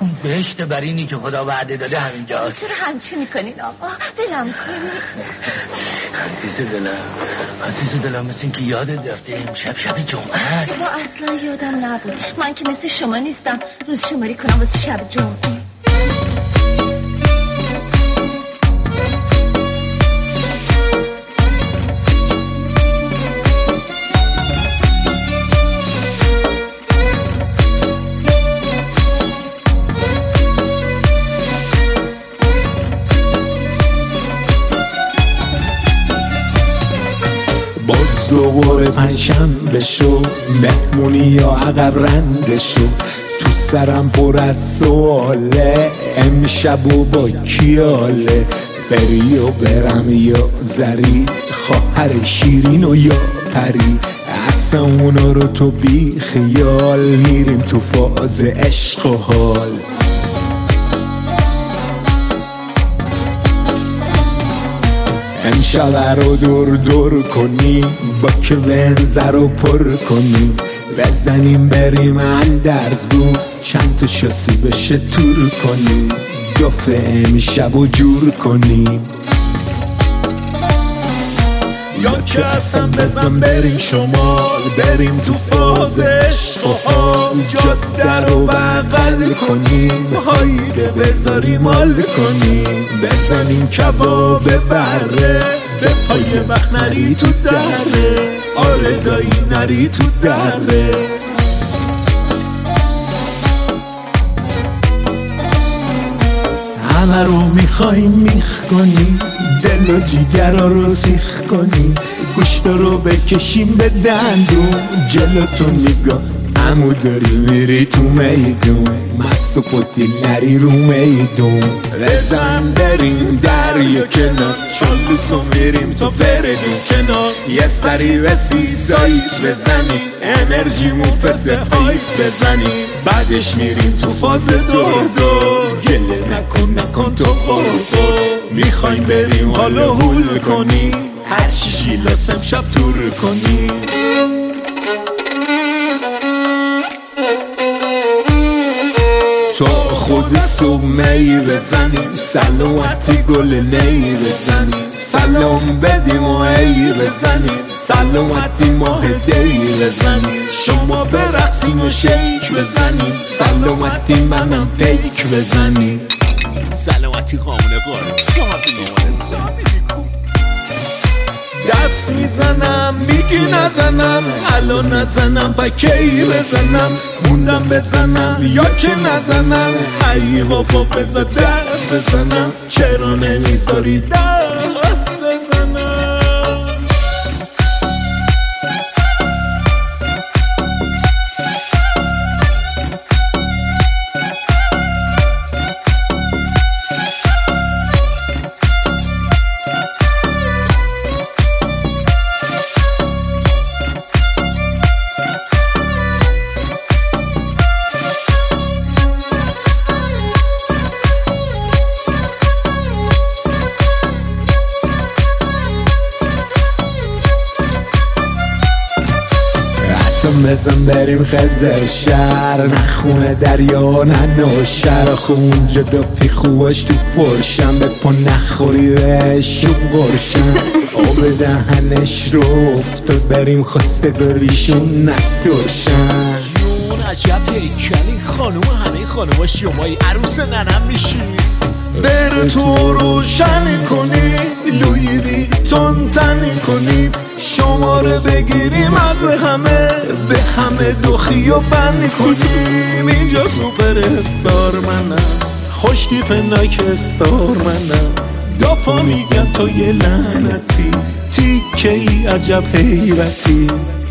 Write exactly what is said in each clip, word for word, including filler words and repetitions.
اون بهشت برینی که خدا وعده داده همینجاست. چرا همچی میکنین آقا؟ دلم کنید. عزیز دلم عزیز دلم مثل این که یادت رفته امشب شب جمعه است. با اصلا یادم نبود. من که مثل شما نیستم روز شماری کنم واسه شب جمعه. باز دوباره پنجشنبه شو، مهمونی یا عقب رنده شو. تو سرم پر از سواله، امشب و با کیاله. بری و برم یا زری، خواهر شیرین و یا پری. اصلا اونا رو تو بی خیال، میریم تو فاز عشق و حال. امشب رو دور دور کنیم، با که بنزه رو پر کنیم. بزنیم بریم اندرزگو، چند تا شاسی بشه تور کنیم. دف امشب رو جور کنیم، یا که اصلا بزن بریم شمال. بریم تو فاز عشق و حال، جاده رو بغل کنیم. هایده بذاریم حال کنیم، بزنیم کباب بره. به پای وقت نری تو دره، آره دایی نری تو دره. همه رو میخوایم میخ کنیم، دل و جیگرها رو سیخ کنیم. گوشتا رو بکشیم به دندون، جلوتو نگاه همو داری میری تو میدون. مست و پتی نری رو میدون. بزن بریم دریا کنار، چالوسو میریم تا فردون کنار. یه سری به سی سایت بزنیم، انرژی موفس هایت بزنیم. بعدش میریم تو فاز دور دور، گله نکن نکن تو قرقو. میخوایم بریم حالا هول کنیم، هر چی جیلاس امشب تور کنیم. تا خود صبح می بزنیم، سلامتی گل نی بزنیم. سلام بدیم و ای بزنیم، سلامتی ماه دی بزنیم. شما برقصین و شیک بزنیم، سلامتی منم پیک بزنیم. سلامتی قامونه قاره سابی دست میزنم میگی نزنم، الان نزنم با کی بزنم. موندم بزنم یا که نزنم، ای بابا بزا دست بزنم. چرا نمیذاری دست بزنم؟ بزن بریم خزر شهر، نخونه دریا ننو شهر. خونجا دافی خوش تو پرشم، به پا نخوری بهشون گرشم. آب دهنش رو افتاد، بریم خواسته بریشون ندرشم. جون عجب هیکلی خانوم، همه خانوما شمایی عروس ننم میشی. بر تو روشن کنی، لوی بی تون تنی کنی. شماره بگیریم از همه، به همه دوخی و بند کنیم. اینجا سوپر استار منم، خوش تیپ نایک استار منم. دافا میگم تو یه لعنتی، تیکه ای عجب حیرتی.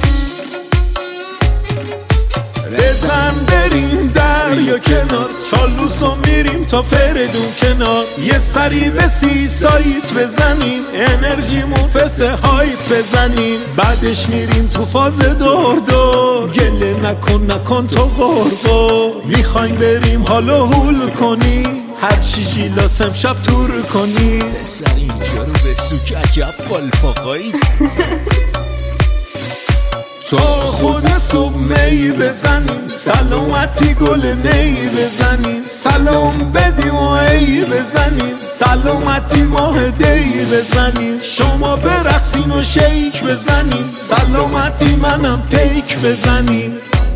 بزن بریم دریا کنار، چالوسو میریم تا فردون کنار. یه سری به سی سایت بزنیم، انرژی موفس هایت بزنیم. بعدش میریم تو فاز دور دور، گله نکن نکن تو غرغر. میخوایم بریم حالا هول کنیم، هر چی جیلاس امشب تور کنیم. پسر اینجا رو به سوک عجب بالفاقایی. تا خود صبح می بزنیم، سلامتی گل نی بزنیم، سلام بدیم و ای بزنیم، سلامتی ماه دی بزنیم، شما برقصین و شیک بزنیم، سلامتی منم پیک بزنیم.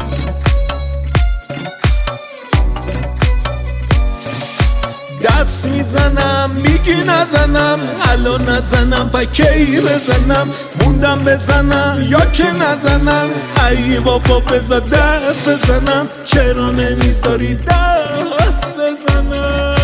دست میزنم میگی نزنم، الان نزنم با کی بزنم، موندم بزنم یا که نزنم، ای بابا بذار دست بزنم، چرا نمیذاری دست بزنم.